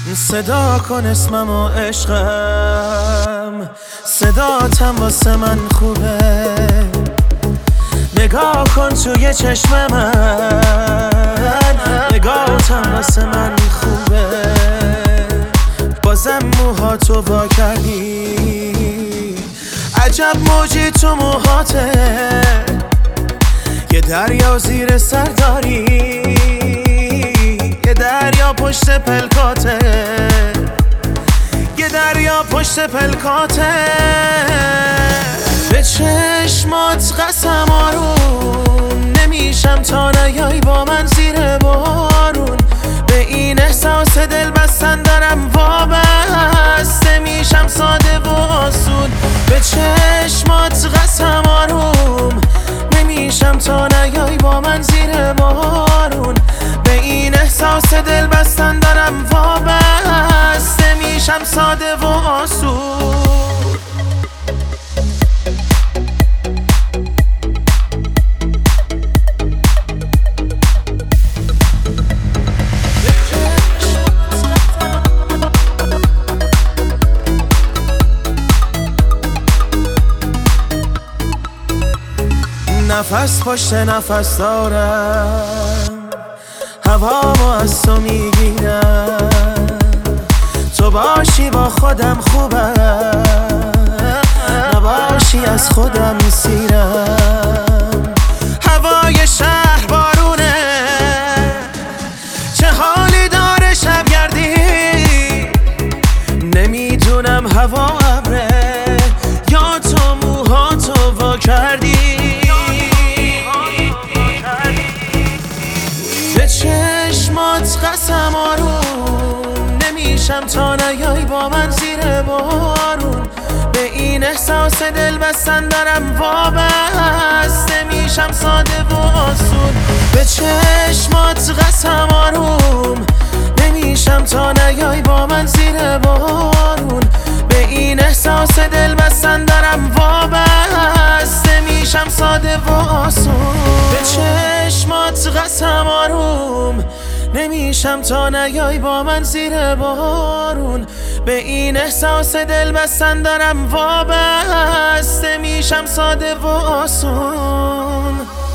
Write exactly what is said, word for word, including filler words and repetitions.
صدا کن اسمم و عشقم، صداتم واسه من خوبه. نگاه کن توی چشم من، نگاهتم واسه من خوبه. بازم موهاتو وا کردی، عجب موجی تو موهاته. یه دریا زیر سر داری، یه دریا پشت پلکاته، یه دریا پشت پلکاته. به چشمات قسم آروم، نمیشم تا نیای با من زیر بارون. به این احساس دل بستن دارم وابسته میشم ساده و آسون. به چشمات قسم آروم، نمیشم تا نیای با من زیر بارون. به این احساس دل بستن دارم وابسته میشم ساده و آسون. نفس پشت نفس دارم، هوامو از تو میگیرم. تو باشی با خودم خوبم، نباشی از خودم میسیرم. هوای شهر بارونه، چه حالی داره شبگردی. نمیدونم هوا ابره یا تو موهاتو وا کردی. به چشمات قسم آروم، نمیشم تا نیای با من زیر بارون. به این احساس دل بستن دارم وابسته میشم ساده و آسون. به چشمات قسم آروم، نمیشم تا نیای با من زیر بارون. به این احساس دل بستن دارم وابسته میشم ساده و آسون. به چشمات قسم آروم، نمیشم تا نیای با من زیر بارون. به این احساس دل بستن دارم وابسته میشم ساده و آسون.